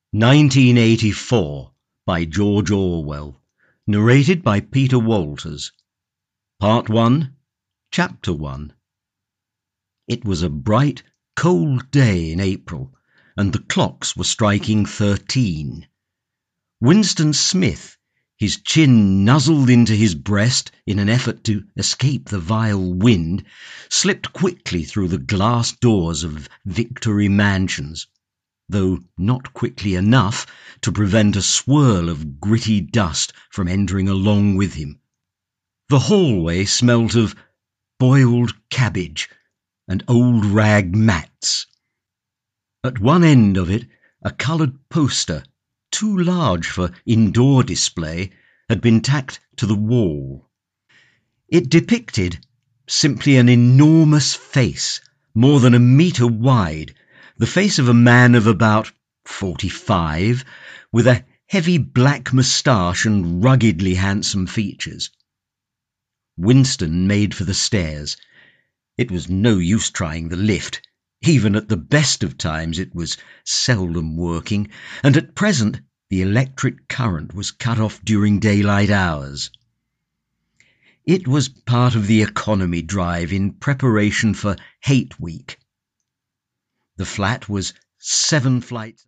1984 by George Orwell. Narrated by Peter Walters. Part 1, Chapter 1. It was a bright, cold day in April, and the clocks were striking 13. Winston Smith, his chin nuzzled into his breast in an effort to escape the vile wind, slipped quickly through the glass doors of Victory Mansions, though not quickly enough to prevent a swirl of gritty dust from entering along with him. The hallway smelt of boiled cabbage and old rag mats. At one end of it, a coloured poster, too large for indoor display, had been tacked to the wall. It depicted simply an enormous face, more than a metre wide, the face of a man of about 45, with a heavy black moustache and ruggedly handsome features. Winston made for the stairs. It was no use trying the lift. Even at the best of times it was seldom working, and at present the electric current was cut off during daylight hours. It was part of the economy drive in preparation for Hate Week. The flat was 7 flights